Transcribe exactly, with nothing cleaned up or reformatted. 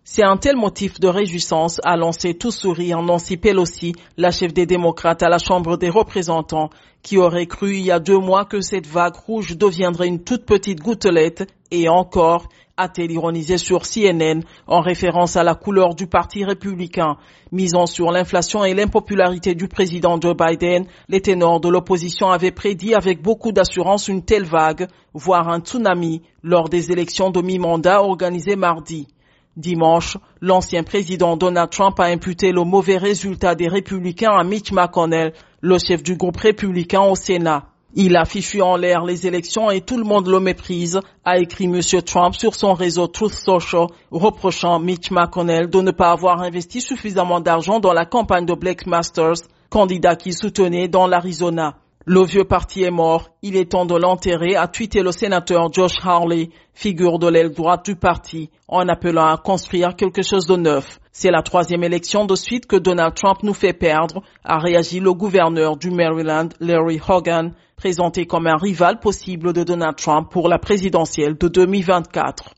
C'est un tel motif de réjouissance, a lancé tout sourire Nancy Pelosi, la chef des démocrates à la Chambre des représentants, qui aurait cru il y a deux mois que cette vague rouge deviendrait une toute petite gouttelette, et encore, a-t-elle ironisé sur C N N en référence à la couleur du parti républicain. Misant sur l'inflation et l'impopularité du président Joe Biden, les ténors de l'opposition avaient prédit avec beaucoup d'assurance une telle vague, voire un tsunami, lors des élections de mi-mandat organisées mardi. Dimanche, l'ancien président Donald Trump a imputé le mauvais résultat des républicains à Mitch McConnell, le chef du groupe républicain au Sénat. Il a fichu en l'air les élections et tout le monde le méprise, a écrit M. Trump sur son réseau Truth Social, reprochant Mitch McConnell de ne pas avoir investi suffisamment d'argent dans la campagne de Blake Masters, candidat qu'il soutenait dans l'Arizona. Le vieux parti est mort, il est temps de l'enterrer, a tweeté le sénateur Josh Hawley, figure de l'aile droite du parti, en appelant à construire quelque chose de neuf. C'est la troisième élection de suite que Donald Trump nous fait perdre, a réagi le gouverneur du Maryland, Larry Hogan, présenté comme un rival possible de Donald Trump pour la présidentielle de deux mille vingt-quatre.